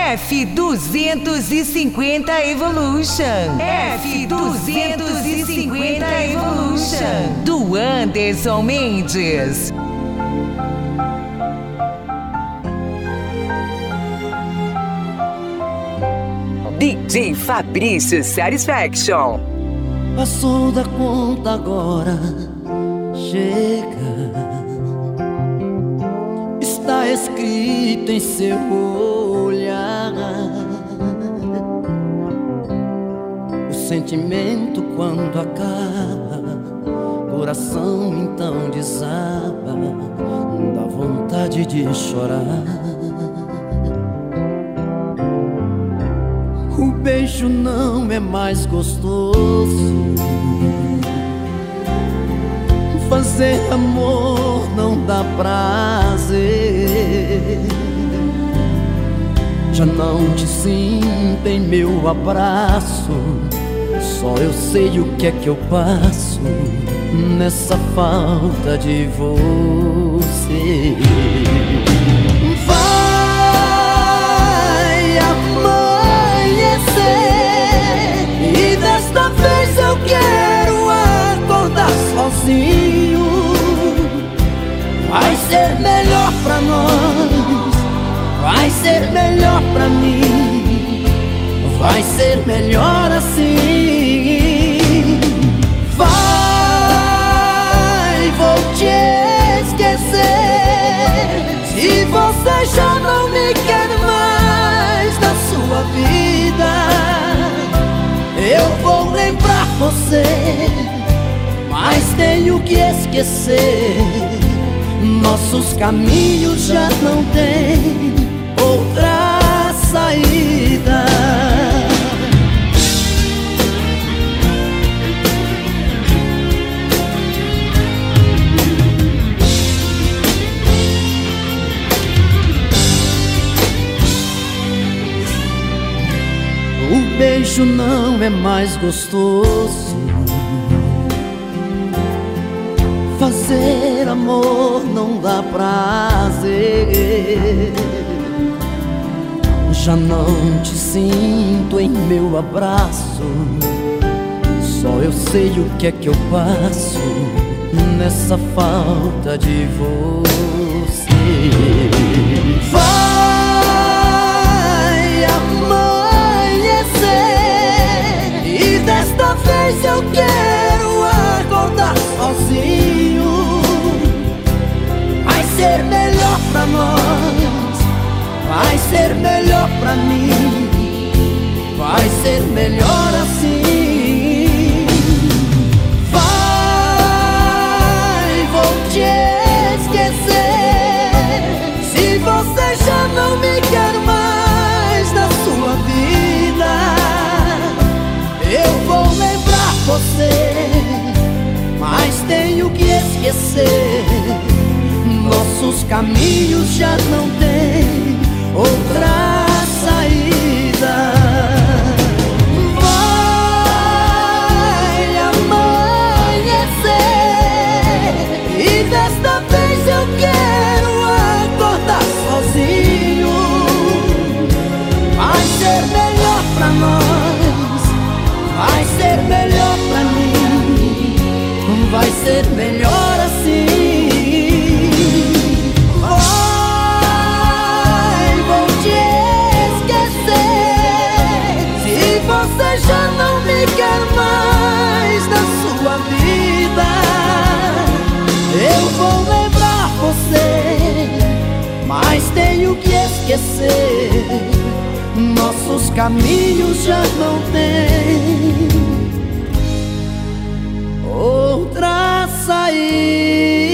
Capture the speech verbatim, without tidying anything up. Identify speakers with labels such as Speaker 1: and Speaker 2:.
Speaker 1: F duzentos e cinquenta Evolution. F duzentos e cinquenta Evolution. Do Anderson Mendes. D J Fabrício Satisfaction.
Speaker 2: Passou da conta agora, chega. Está escrito em seu olhar. O sentimento quando acaba, coração então desaba, dá vontade de chorar. O beijo não é mais gostoso, fazer amor não dá prazer. Já não te sinto em meu abraço, só eu sei o que é que eu passo nessa falta de você. Vai amanhecer e desta vez eu quero acordar sozinho. Vai ser melhor pra nós, vai ser melhor pra mim, vai ser melhor assim. Vai, vou te esquecer, se você já não me quer mais na sua vida. Eu vou lembrar você, mas tenho que esquecer. Nossos caminhos já não têm outra saída. O beijo não é mais gostoso, fazer amor não dá prazer. Já não te sinto em meu abraço, só eu sei o que é que eu passo nessa falta de você. Vai amanhecer e desta vez eu quero acordar sozinho. Vai ser melhor pra nós, vai ser melhor pra mim, vai ser melhor assim. Vai, vou te esquecer, se você já não me quer mais na sua vida. Eu vou lembrar você, mas tenho que esquecer. Nossos caminhos já não têm outra saída. Vai amanhecer e desta vez eu quero acordar sozinho. Vai ser melhor pra nós, vai ser melhor pra mim, vai ser melhor assim. Você já não me quer mais na sua vida. Eu vou lembrar você, mas tenho que esquecer. Nossos caminhos já não têm outra saída.